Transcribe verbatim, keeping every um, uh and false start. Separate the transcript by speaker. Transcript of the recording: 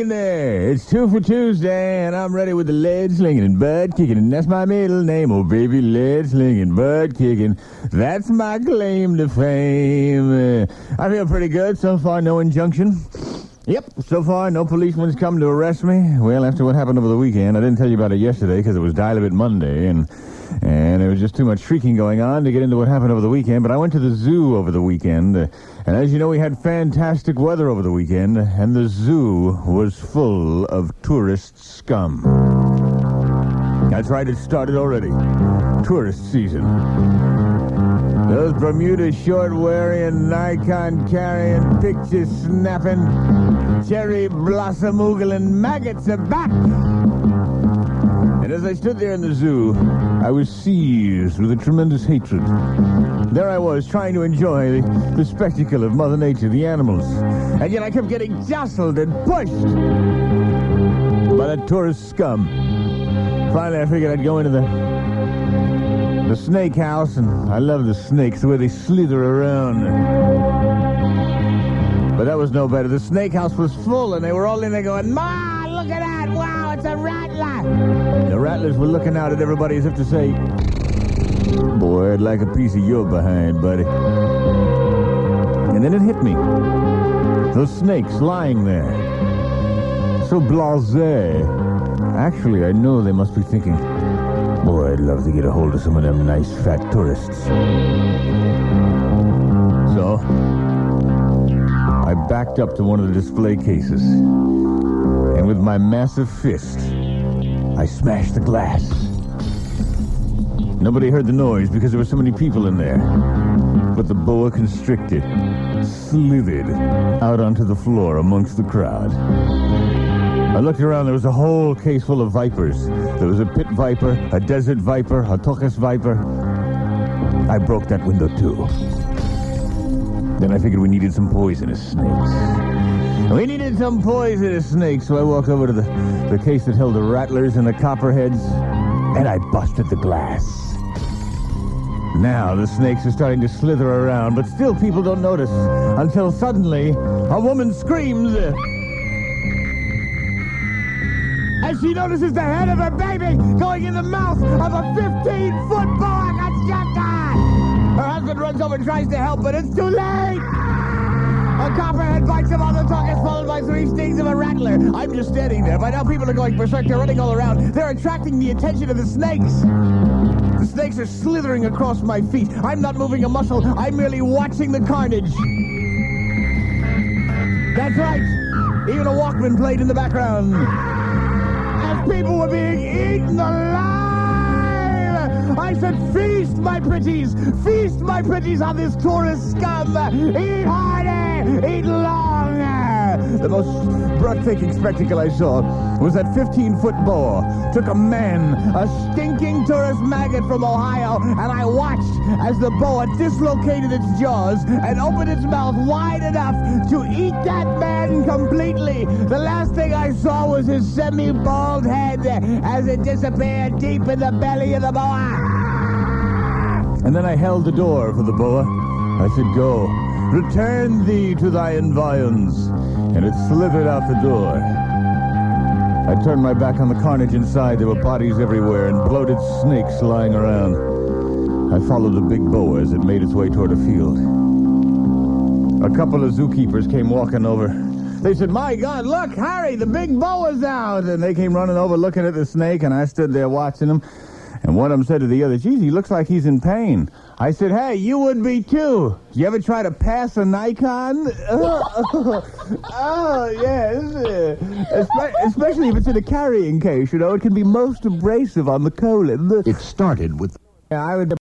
Speaker 1: in there. It's two for Tuesday, and I'm ready with the lead slinging and butt kicking, and that's my middle name. Oh, baby, lead slinging, butt kicking. That's my claim to fame. Uh, I feel pretty good so far. No injunction. Yep, so far no policeman's come to arrest me. Well, after what happened over the weekend, I didn't tell you about it yesterday because it was Dial-A-Bit Monday, and and there was just too much shrieking going on to get into what happened over the weekend. But I went to the zoo over the weekend, uh, and as you know, we had fantastic weather over the weekend, and the zoo was full of tourist scum. That's right, it started already. Tourist season. Those Bermuda short-wearing, Nikon-carrying, picture-snapping, cherry blossom-oogling maggots are back! And as I stood there in the zoo, I was seized with a tremendous hatred. There I was, trying to enjoy the, the spectacle of Mother Nature, the animals. And yet I kept getting jostled and pushed by that tourist scum. Finally, I figured I'd go into the, the snake house, and I love the snakes, the way they slither around. But that was no better. The snake house was full, and they were all in there going, "Ma, look at that! Wow, it's a rattler!" The rattlers were looking out at everybody as if to say, "Boy, I'd like a piece of your behind, buddy." And then it hit me. Those snakes lying there. So blasé. Actually, I know they must be thinking, "Boy, I'd love to get a hold of some of them nice fat tourists." So I backed up to one of the display cases, and with my massive fist, I smashed the glass. Nobody heard the noise because there were so many people in there, but the boa constrictor slithered out onto the floor amongst the crowd. I looked around, there was a whole case full of vipers. There was a pit viper, a desert viper, a Tokes viper. I broke that window too. Then I figured we needed some poisonous snakes. We needed some poisonous snakes, so I walked over to the, the case that held the rattlers and the copperheads, and I busted the glass. Now the snakes are starting to slither around, but still people don't notice, until suddenly a woman screams as she notices the head of her baby going in the mouth of a fifteen-foot boa constrictor. Her husband runs over and tries to help, but it's too late. A copperhead bites him on the tongue, is followed by three stings of a rattler. I'm just standing there. By now people are going berserk. They're running all around. They're attracting the attention of the snakes. The snakes are slithering across my feet. I'm not moving a muscle. I'm merely watching the carnage. That's right. Even a Walkman played in the background. People were being eaten alive! I said, feast, my pretties! Feast, my pretties, on this tourist scum! Eat hardy! Eat long! The most breathtaking spectacle I saw was that fifteen-foot boa took a man, a stinking tourist maggot from Ohio, and I watched as the boa dislocated its jaws and opened its mouth wide enough to eat that man completely. The last thing I saw was his semi-bald head as it disappeared deep in the belly of the boa. And then I held the door for the boa. I said, "Go, return thee to thy environs." And it slithered out the door. I turned my back on the carnage inside. There were bodies everywhere and bloated snakes lying around. I followed the big boa as it made its way toward a field. A couple of zookeepers came walking over. They said, "My God, look, Harry, the big boa's out." And they came running over looking at the snake, and I stood there watching them. And one of them said to the other, "Geez, he looks like he's in pain." I said, "Hey, you would be too. You ever try to pass a Nikon?" oh, oh, yes. Espe- especially if it's in a carrying case, you know. It can be most abrasive on the colon.
Speaker 2: It started with...
Speaker 1: Yeah, I would...